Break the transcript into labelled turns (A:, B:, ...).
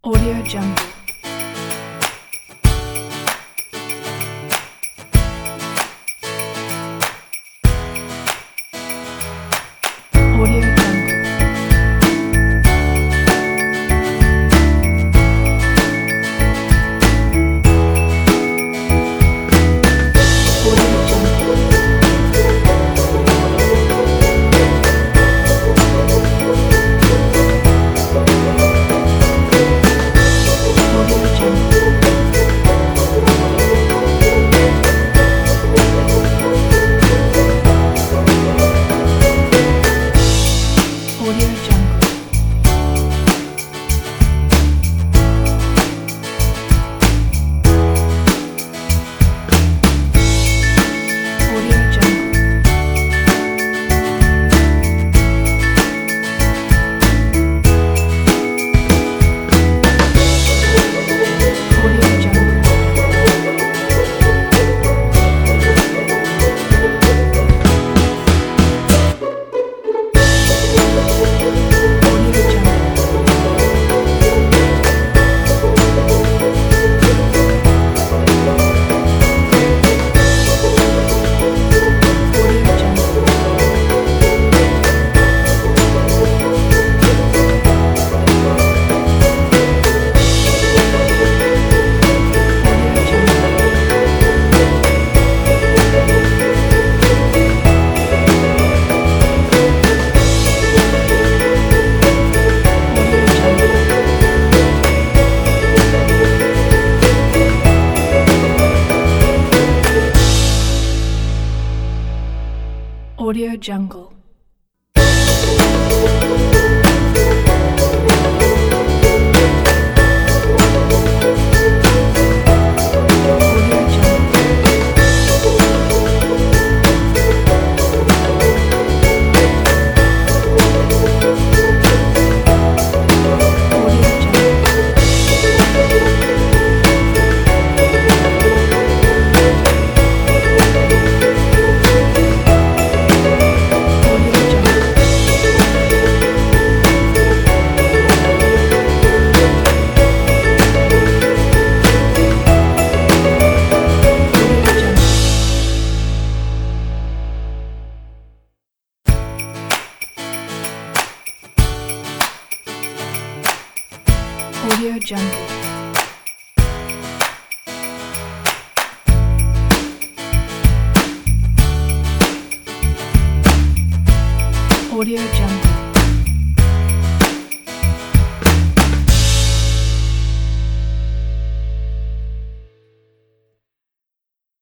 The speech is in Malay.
A: Audio Jungle. Audio Jungle. Audio Jungle. Audio Jungle. Audio Jungle. Audio Jungle. Audio Jungle. Audio Jungle. Audio Jungle. Audio Jungle. Audio Jungle. Audio Jungle. Audio Jungle. Audio Jungle. Audio Jungle. Audio Jungle. Audio Jungle.